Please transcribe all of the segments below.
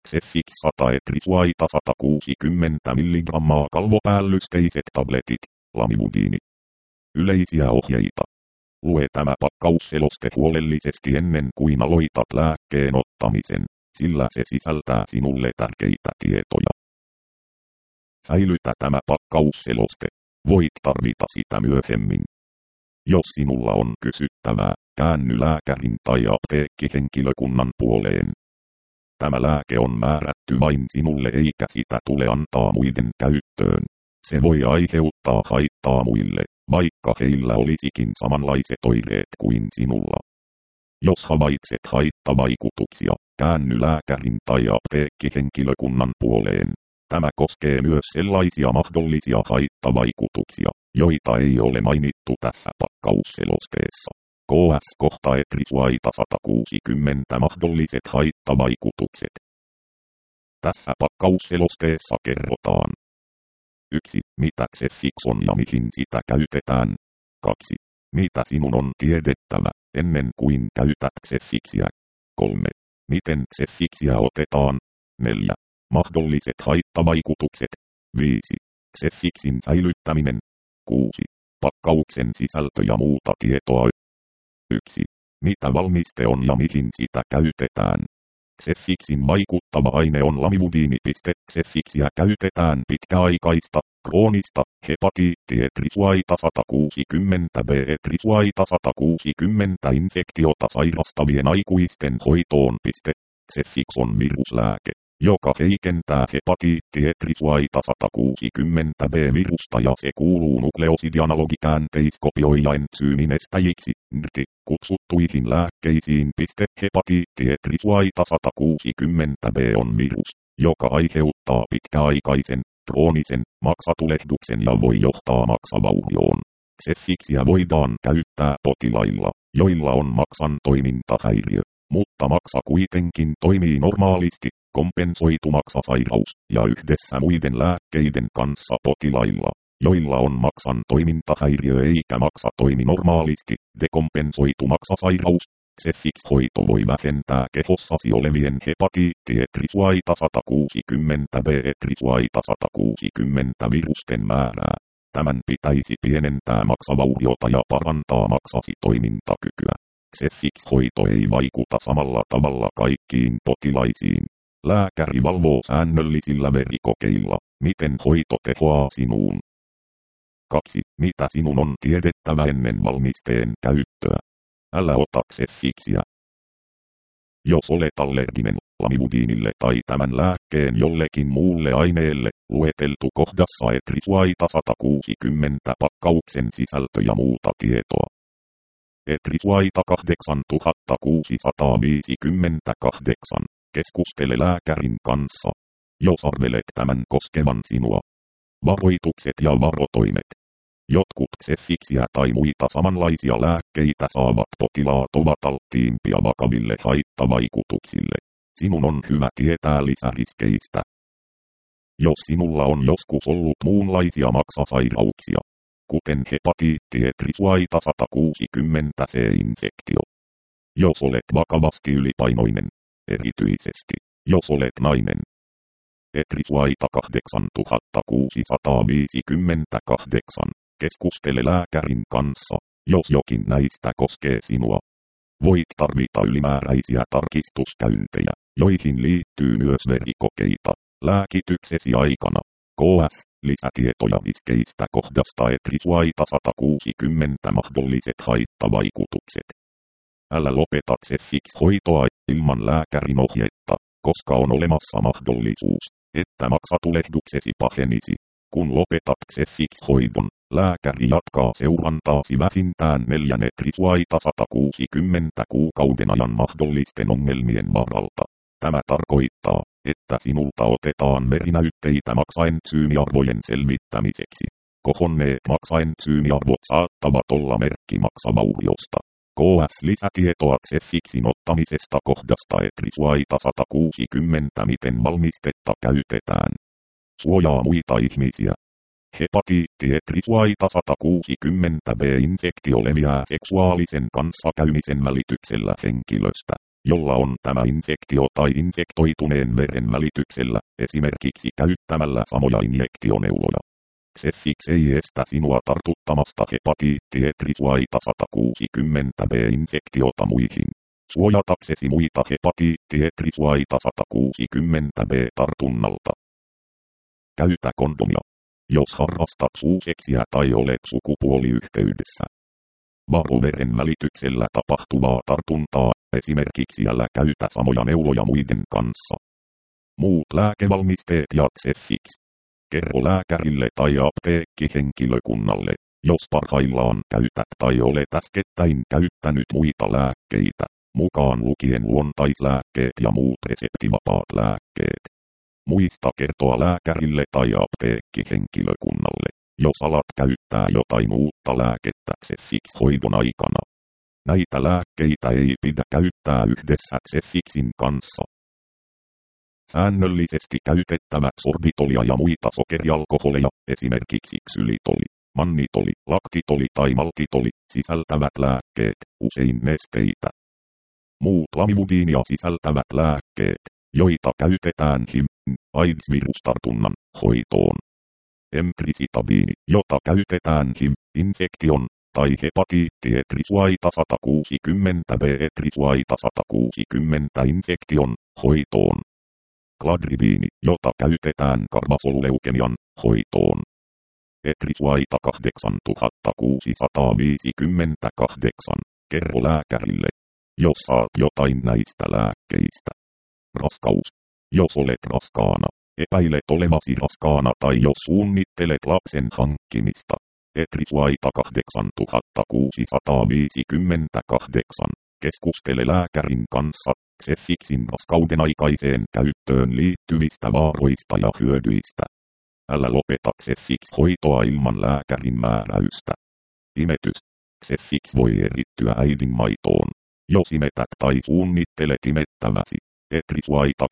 Xefix 100 etrisuaita 160 mg kalvopäällysteiset tabletit, lamibudiini. Yleisiä ohjeita. Lue tämä pakkausseloste huolellisesti ennen kuin aloitat lääkkeen ottamisen, sillä se sisältää sinulle tärkeitä tietoja. Säilytä tämä pakkausseloste. Voit tarvita sitä myöhemmin. Jos sinulla on kysyttävää, käänny lääkärin tai apteekkihenkilökunnan puoleen. Tämä lääke on määrätty vain sinulle eikä sitä tule antaa muiden käyttöön. Se voi aiheuttaa haittaa muille, vaikka heillä olisikin samanlaiset oireet kuin sinulla. Jos havaitset haittavaikutuksia, käänny lääkärin tai apteekkihenkilökunnan puoleen. Tämä koskee myös sellaisia mahdollisia haittavaikutuksia, joita ei ole mainittu tässä pakkausselosteessa. KS-kohta etrisuaita 160 mahdolliset haittavaikutukset. Tässä pakkausselosteessa kerrotaan. 1. Mitä Xefix on ja mihin sitä käytetään. 2. Mitä sinun on tiedettävä, ennen kuin käytät Xefixiä. 3. Miten Xefixiä otetaan. 4. Mahdolliset haittavaikutukset. 5. Xefixin säilyttäminen. 6. Pakkauksen sisältö ja muuta tietoa. 1. Mitä valmiste on ja mihin sitä käytetään. Xefixin vaikuttava aine on lamibudiini. Xefixiä käytetään pitkäaikaista, kroonista, hepatiittietrisuaita 160b etrisuaita 160 infektiota sairastavien aikuisten hoitoon. Xefix on viruslääke, joka heikentää hepatiittietrisuaita 160b virusta ja se kuuluu nukleosidianalogikäänteiskopioijaentsyymin estäjiksi, kutsuttuihin lääkkeisiin. Hepatiittietrisuaita 160b on virus, joka aiheuttaa pitkäaikaisen, kroonisen, maksatulehduksen ja voi johtaa maksavaurioon. Xefixiä voidaan käyttää potilailla, joilla on maksan toimintahäiriö, mutta maksa kuitenkin toimii normaalisti, kompensoitu maksasairaus, ja yhdessä muiden lääkkeiden kanssa potilailla, joilla on maksan toimintahäiriö eikä maksa toimi normaalisti, dekompensoitu maksasairaus. Xefix-hoito voi vähentää kehossasi olevien hepatiittietrisuaita 160b etrisuaita 160 virusten määrää. Tämän pitäisi pienentää maksavauriota ja parantaa maksasi toimintakykyä. Xefix-hoito ei vaikuta samalla tavalla kaikkiin potilaisiin. Lääkäri valvoo säännöllisillä verikokeilla, miten hoito tehoaa sinuun. 2. Mitä sinun on tiedettävä ennen valmisteen käyttöä. Älä ota Xefixiä. Jos olet allerginen lamibudiinille tai tämän lääkkeen jollekin muulle aineelle, lueteltu kohdassa etrisuaita 160 pakkauksen sisältö ja muuta tietoa. Etrisuaita 8658. Keskustele lääkärin kanssa, jos arvelet tämän koskevan sinua. Varoitukset ja varotoimet. Jotkut Xefixiä tai muita samanlaisia lääkkeitä saavat potilaat ovat alttiimpia vakaville haittavaikutuksille. Sinun on hyvä tietää lisäriskeistä. Jos sinulla on joskus ollut muunlaisia maksasairauksia, kuten hepatiittietrisuaita 160c-infektio. Jos olet vakavasti ylipainoinen, erityisesti, jos olet nainen. Etrisuaita 8658. Keskustele lääkärin kanssa, jos jokin näistä koskee sinua. Voit tarvita ylimääräisiä tarkistuskäyntejä, joihin liittyy myös verikokeita, lääkityksesi aikana. KS, lisätietoja riskeistä kohdasta etrisuaita 160 mahdolliset haittavaikutukset. Älä lopeta Xefix-hoitoa ilman lääkärin ohjetta, koska on olemassa mahdollisuus, että maksatulehduksesi pahenisi. Kun lopetat Xefix-hoidon, lääkäri jatkaa seurantaasi vähintään 4 etrisuaita 160 kuukauden ajan mahdollisten ongelmien varalta. Tämä tarkoittaa, että sinulta otetaan verinäytteitä maksaentsyymiarvojen selvittämiseksi. Kohonneet maksaentsyymiarvot saattavat olla merkki maksavauriosta. KS-lisätietoa Xefixin ottamisesta kohdasta etrisuaita 160. Miten valmistetta käytetään. Suojaa muita ihmisiä. Hepatiittietrisuaita 160b-infektio leviää seksuaalisen kanssakäymisen välityksellä henkilöstä, jolla on tämä infektio tai infektoituneen veren välityksellä, esimerkiksi käyttämällä samoja injektioneuloja. Xefix ei estä sinua tartuttamasta hepatiittietrisuaita 160B-infektiota muihin. Suojataksesi muita hepatiittietrisuaita 160B-tartunnalta. Käytä kondomia, jos harrastat suuseksiä tai olet sukupuoliyhteydessä. Varo veren välityksellä tapahtuvaa tartuntaa, esimerkiksi älä käytä samoja neuloja muiden kanssa. Muut lääkevalmisteet ja Xefix. Kerro lääkärille tai apteekkihenkilökunnalle, jos parhaillaan käytät tai olet äskettäin käyttänyt muita lääkkeitä, mukaan lukien luontaislääkkeet ja muut reseptivapaat lääkkeet. Muista kertoa lääkärille tai apteekkihenkilökunnalle, jos alat käyttää jotain uutta lääkettä Xefix-hoidon aikana. Näitä lääkkeitä ei pidä käyttää yhdessä Xefixin kanssa. Säännöllisesti käytettävät sorbitolia ja muita sokerialkoholeja, esimerkiksi ksylitoli, mannitoli, laktitoli tai maltitoli, sisältävät lääkkeet, usein nesteitä. Muut lamibudiinia sisältävät lääkkeet, joita käytetään HIV, AIDS-virustartunnan, hoitoon. Emtricitabini, jota käytetään HIV-infektion, tai hepatiittietrisuaita 160B-etrisuaita 160 infektion, hoitoon. Cladribiini, jota käytetään karvasolleukemian, hoitoon. Etrisuaita 8658, kerro lääkärille, jos saat jotain näistä lääkkeistä. Raskaus. Jos olet raskaana, epäilet olevasi raskaana tai jos suunnittelet lapsen hankkimista. Etrisuaita 8658, keskustele lääkärin kanssa Xefixin raskauden aikaiseen käyttöön liittyvistä vaaroista ja hyödyistä. Älä lopeta Xefix-hoitoa ilman lääkärin määräystä. Imetys. Xefix voi erittyä äidin maitoon, jos imetät tai suunnittelet imettäväsi. Etrisuaita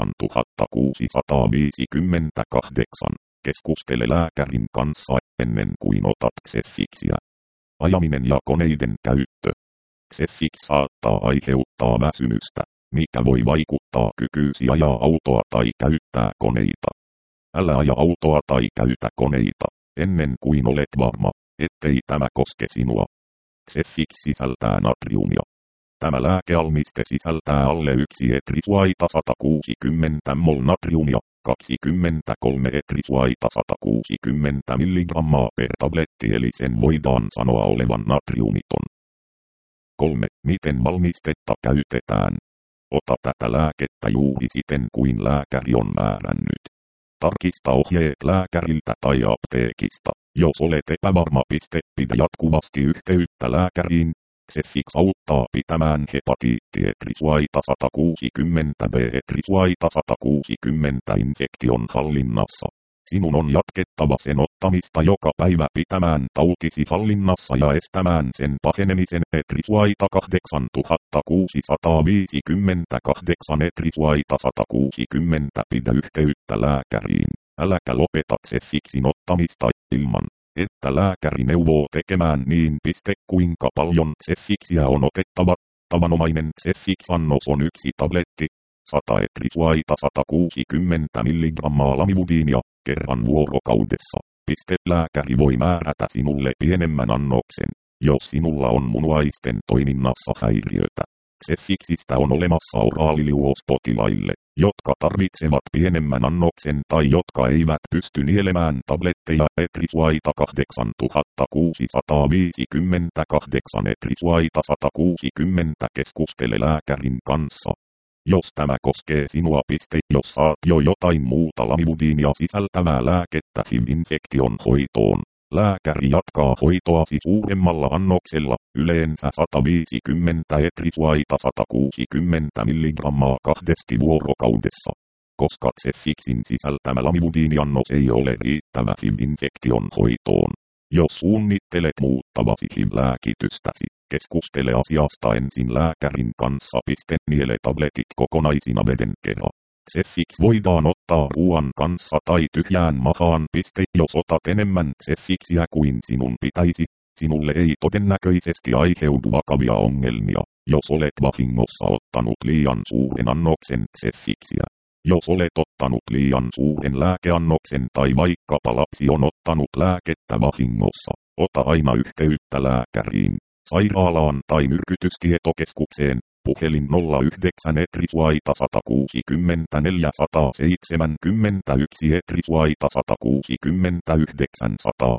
8658, keskustele lääkärin kanssa ennen kuin otat Xefixiä. Ajaminen ja koneiden käyttö. Xefix saattaa aiheuttaa väsymystä, mikä voi vaikuttaa kykyysi ajaa autoa tai käyttää koneita. Älä aja autoa tai käytä koneita, ennen kuin olet varma, ettei tämä koske sinua. Xefix sisältää natriumia. Tämä lääkealmiste sisältää alle 1 etrisuaita 160 mol natriumia, 23 etrisuaita 160 mg per tabletti eli sen voidaan sanoa olevan natriumiton. 3. Miten valmistetta käytetään? Ota tätä lääkettä juuri siten kuin lääkäri on määrännyt. Tarkista ohjeet lääkäriltä tai apteekista. Jos olet epävarma, pidä jatkuvasti yhteyttä lääkäriin. Xefix auttaa pitämään hepatiittietrisuaita 160B-etrisuaita 160 infektion hallinnassa. Sinun on jatkettava sen ottamista joka päivä pitämään tautisi hallinnassa ja estämään sen pahenemisen. Etrisuaita 8658 etrisuaita 160 pidä yhteyttä lääkäriin. Äläkä lopeta Xefixin ottamista ilman, että lääkäri neuvoo tekemään niin. Kuinka paljon Xefixiä on otettava? Tavanomainen Xefix-annos on 1 tabletti, 100 etrisuaita 160 mg lamibudiinia, kerran vuorokaudessa. Lääkäri voi määrätä sinulle pienemmän annoksen, jos sinulla on munuaisten toiminnassa häiriötä. Xefixistä on olemassa oraaliliuospotilaille, jotka tarvitsevat pienemmän annoksen tai jotka eivät pysty nielemään tabletteja. Etrisuaita 8658 etrisuaita 160 keskustele lääkärin kanssa. Jos tämä koskee sinua. Jos saat jo jotain muuta lamibudiinia sisältävää lääkettä HIV-infektion hoitoon, lääkäri jatkaa hoitoasi suuremmalla annoksella, yleensä 150 etrisuaita 160 mg 2 vuorokaudessa. Koska Xefixin sisältämä lamibudiiniannos ei ole riittävä HIV-infektion hoitoon. Jos suunnittelet muuttavasi HIV-lääkitystäsi, keskustele asiasta ensin lääkärin kanssa. Niele tabletit kokonaisina veden kera. Xefix voidaan ottaa ruoan kanssa tai tyhjään mahaan. Jos otat enemmän Xefixiä kuin sinun pitäisi, sinulle ei todennäköisesti aiheudu vakavia ongelmia. Jos olet vahingossa ottanut liian suuren annoksen Xefixiä. Jos olet ottanut liian suuren lääkeannoksen tai vaikkapa lapsi on ottanut lääkettä vahingossa, ota aina yhteyttä lääkäriin, sairaalaan tai myrkytystietokeskukseen, puhelin 09 Etrisuaita 164 171 Etrisuaita 169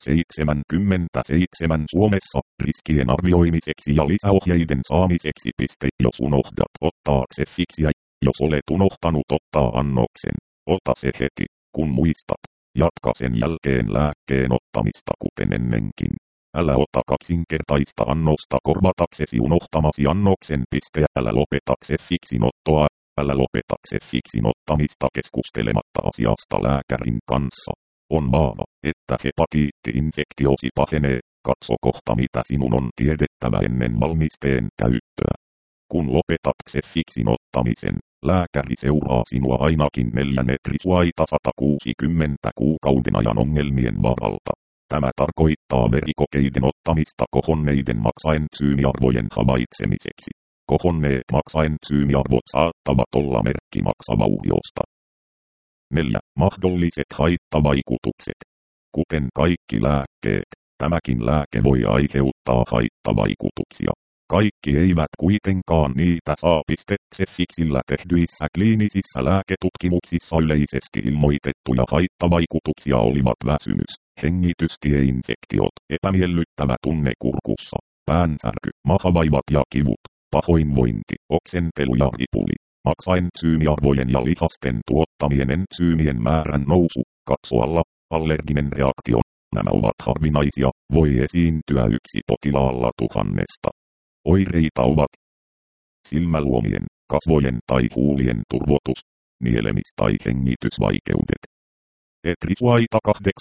177 Suomessa, riskien arvioimiseksi ja lisäohjeiden saamiseksi. Jos unohdat ottaa Xefixiä, jos olet unohtanut ottaa annoksen, ota se heti, kun muistat. Jatka sen jälkeen lääkkeen ottamista kuten ennenkin. Älä ota kaksinkertaista annosta korvataksesi unohtamasi annoksen. Älä lopeta Xefixin ottoa. Älä lopeta Xefixin ottamista keskustelematta asiasta lääkärin kanssa. On vaara, että hepatiitti-infektiosi pahenee. Katso kohta mitä sinun on tiedettävä ennen valmisteen käyttöä. Kun lopetat Xefixin ottamisen, lääkäri seuraa sinua ainakin 4 Etrisuaita 160 kuukauden ajan ongelmien varalta. Tämä tarkoittaa verikokeiden ottamista kohonneiden maksaentsyymiarvojen havaitsemiseksi. Kohonneet maksaentsyymiarvot saattavat olla merkki maksavauriosta. 4. Mahdolliset haittavaikutukset. Kuten kaikki lääkkeet, tämäkin lääke voi aiheuttaa haittavaikutuksia. Kaikki eivät kuitenkaan niitä saa. Xefixillä tehdyissä kliinisissä lääketutkimuksissa yleisesti ilmoitettuja haittavaikutuksia olivat väsymys, hengitystieinfektiot, epämiellyttävä tunne kurkussa, päänsärky, mahavaivat ja kivut, pahoinvointi, oksentelu ja ripuli, maksaentsyymiarvojen ja lihasten tuottamien entsyymien määrän nousu, katsoalla, allerginen reaktio. Nämä ovat harvinaisia, voi esiintyä 1 potilaalla 1000. Oireita ovat silmäluomien, kasvojen tai huulien turvotus, nielemis- tai hengitysvaikeudet. Etrisuaita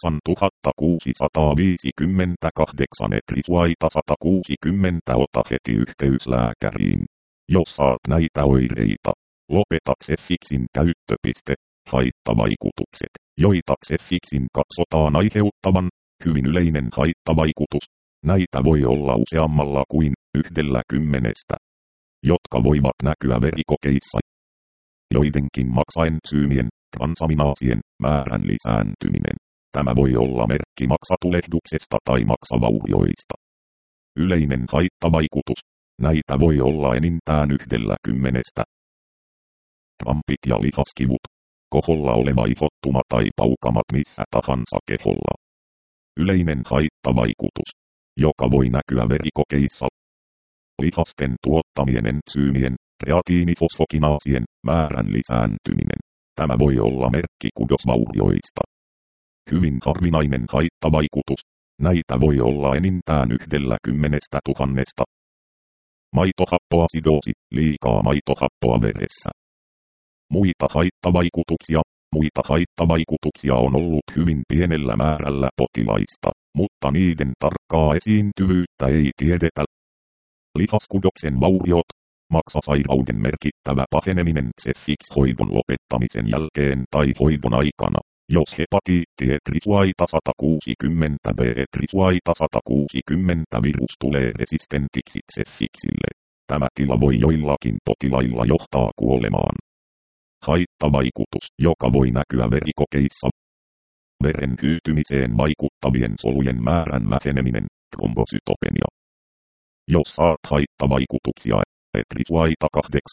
8658 Etrisuaita 160 ota heti yhteys lääkäriin. Jos saat näitä oireita, lopeta Xefixin käyttö. Haittavaikutukset, joita Xefixin katsotaan aiheuttavan, hyvin yleinen haittavaikutus. Näitä voi olla useammalla kuin 10, jotka voivat näkyä verikokeissa. Joidenkin maksaentsyymien, transaminaasien, määrän lisääntyminen. Tämä voi olla merkki maksatulehduksesta tai maksavaurioista. Yleinen haittavaikutus. Näitä voi olla enintään 10. Krampit ja lihaskivut. Koholla oleva ihottuma tai paukamat missä tahansa keholla. Yleinen haittavaikutus, joka voi näkyä verikokeissa. Lihasten tuottamien entsyymien, kreatiinifosfokinaasien, määrän lisääntyminen. Tämä voi olla merkki kudosvaurioista. Hyvin harvinainen haittavaikutus. Näitä voi olla enintään 10 000. Maitohappoasidoosi, liikaa maitohappoa veressä. Muita haittavaikutuksia on ollut hyvin pienellä määrällä potilaista, mutta niiden tarkkaa esiintyvyyttä ei tiedetä. Lihaskudoksen vauriot, maksasairauden merkittävä paheneminen Xefix-hoidon lopettamisen jälkeen tai hoidon aikana. Jos hepatiitti Etrisuaita 160 B Etrisuaita 160 virus tulee resistentiksi Xefixille, tämä tila voi joillakin potilailla johtaa kuolemaan. Haittavaikutus, joka voi näkyä verikokeissa. Veren hyytymiseen vaikuttavien solujen määrän väheneminen, trombosytopenia. Jos saat haittavaikutuksia, Etrisuaita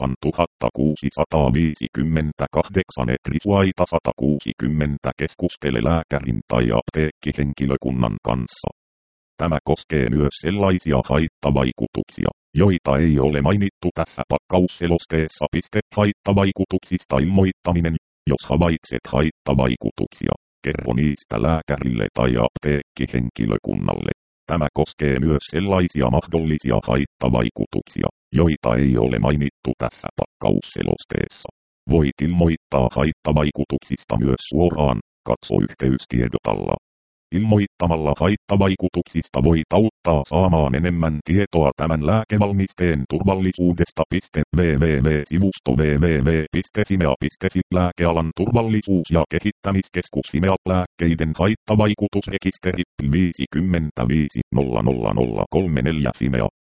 8658 Etrisuaita 160 keskustele lääkärin tai apteekkihenkilökunnan kanssa. Tämä koskee myös sellaisia haittavaikutuksia, joita ei ole mainittu tässä pakkausselosteessa. Haittavaikutuksista ilmoittaminen. Jos havaitset haittavaikutuksia, kerro niistä lääkärille tai apteekkihenkilökunnalle. Tämä koskee myös sellaisia mahdollisia haittavaikutuksia, joita ei ole mainittu tässä pakkausselosteessa. Voit ilmoittaa haittavaikutuksista myös suoraan, katso yhteystiedotalla. Ilmoittamalla haittavaikutuksista voit auttaa saamaan enemmän tietoa tämän lääkevalmisteen turvallisuudesta. www.sivusto www.fimea.fi Lääkealan turvallisuus- ja kehittämiskeskus Fimea lääkkeiden haittavaikutusrekisteri 55 000 34 Fimea.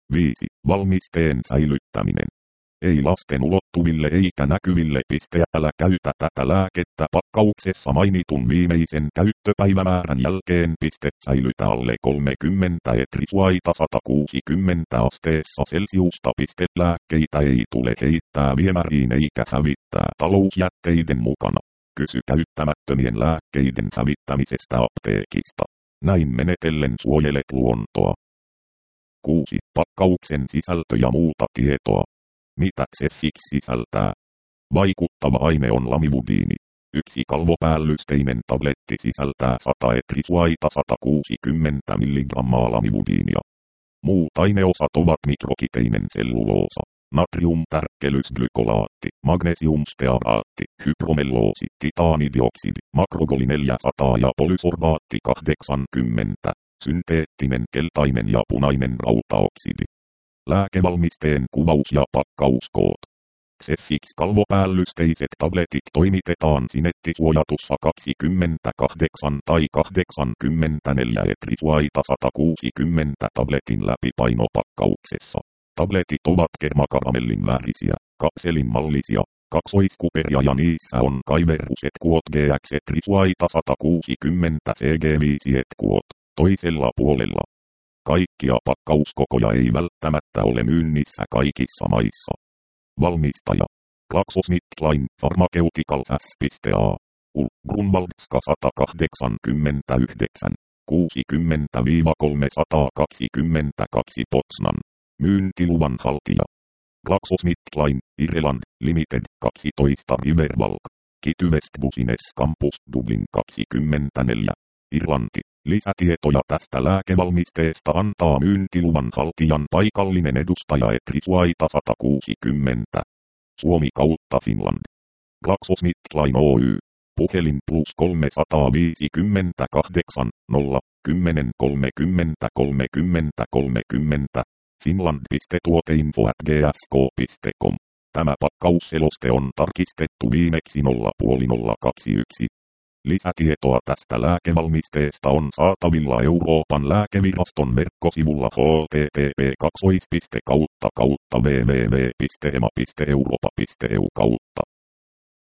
5. Valmisteen säilyttäminen. Ei lasten ulottuville eikä näkyville. Älä käytä tätä lääkettä pakkauksessa mainitun viimeisen käyttöpäivämäärän jälkeen. Säilytä alle 30 etrisuaita 160 asteessa Celsiusta. Lääkkeitä ei tule heittää viemäriin eikä hävittää talousjätteiden mukana. Kysy käyttämättömien lääkkeiden hävittämisestä apteekista. Näin menetellen suojelet luontoa. 6. Pakkauksen sisältö ja muuta tietoa. Mitä Xefix sisältää? Vaikuttava aine on lamivudiini. Yksi kalvopäällysteinen tabletti sisältää 100 etrisuaita 160 mg lamivudiinia. Muut aineosat ovat mikrokiteinen selluloosa, natriumtärkkelysglykolaatti, magnesiumstearaatti, hypromelloosi, titaanidioksidi, makrogoli 400 ja polysorbaatti 80, synteettinen keltainen ja punainen rautaoksidi. Lääkevalmisteen kuvaus ja pakkauskoot. Xefix kalvopäällysteiset tabletit toimitetaan sinettisuojatussa 28 tai 84 etrisuaita 160 tabletin läpipainopakkauksessa. Tabletit ovat kermakaramellin värisiä, kapselin mallisia, kaksoiskuperia ja niissä on kaiverruset kuot GX etrisuaita 160 CG5 etkuot toisella puolella. Kaikkia pakkauskokoja ei välttämättä ole myynnissä kaikissa maissa. Valmistaja. GlaxoSmithKline Pharmaceuticals S.A. Grunwaldska 189, 60-322 Potsdam. Myyntiluvan haltija. GlaxoSmithKline, Ireland, Limited, 12 Riverwalk. Kitty West Business Campus, Dublin 24, Irlanti. Lisätietoja tästä lääkevalmisteesta antaa myyntiluvan haltijan paikallinen edustaja etrisuaita 160. Suomi kautta Finland. GlaxoSmithKline Oy. Puhelin +358 0 10 30 30 30. Finland.tuoteinfo@gsk.com. Tämä pakkausseloste on tarkistettu viimeksi 0.021. Lisätietoa tästä lääkevalmisteesta on saatavilla Euroopan lääkeviraston verkkosivulla http://www.ema.europa.eu/.